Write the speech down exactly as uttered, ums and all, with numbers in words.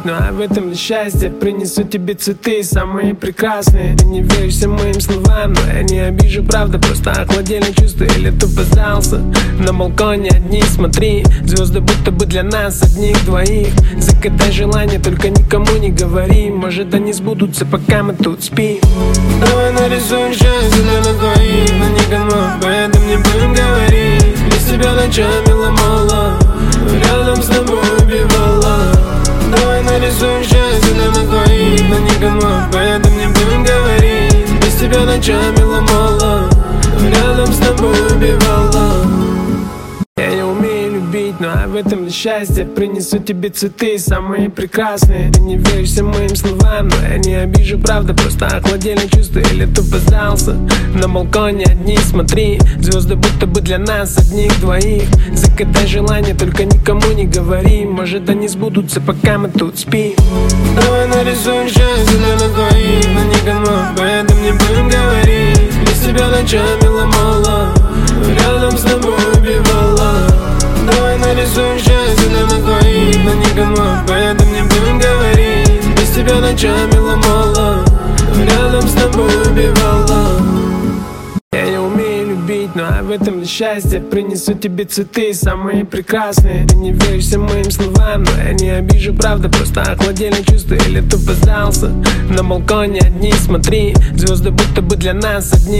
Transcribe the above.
любить, ну а в этом ли счастье? Принесу тебе цветы, самые прекрасные. Ты не веришь всем моим словам, но я не обижу, правда. Просто охладели чувства или тупо сдался. На балконе одни, смотри, звезды будто бы для нас одних двоих. Загадай желание, только никому не говори. Может они сбудутся, пока мы тут спим. Давай нарисуем счастье для нас двоих, но никому об этом не будем говорить. Без тебя ночами ломала, рядом с тобой убивала. Давай нарисуем счастье для нас двоих, но никому об этом не будем говорить. Без тебя ночами ломала, рядом с тобой убивала. Я не умею любить, ну а в этом ли счастье? Принесу тебе цветы, самые прекрасные. Ты не веришь всем моим словам, но я не обижу, правда. Просто охладели чувства или тупо сдался. На балконе одни, смотри, звезды будто бы для нас одних двоих. Загадай желание, только никому не говори. Может они сбудутся, пока мы тут спим. Давай нарисуем счастье для нас двоих, но никому об этом не будем говорить. Без тебя ночами ломала, рядом с тобой убивала. Давай нарисуем счастье для нас двоих, но никому об этом не будем говорить. Без тебя ночами ломала, рядом с тобой убивала. Я не умею любить, ну а в этом ли счастье? Принесу тебе цветы, самые прекрасные. Ты не веришь всем моим словам, но я не обижу, правда. Просто охладели чувства или тупо сдался. На балконе одни, смотри, звезды будто бы для нас одни.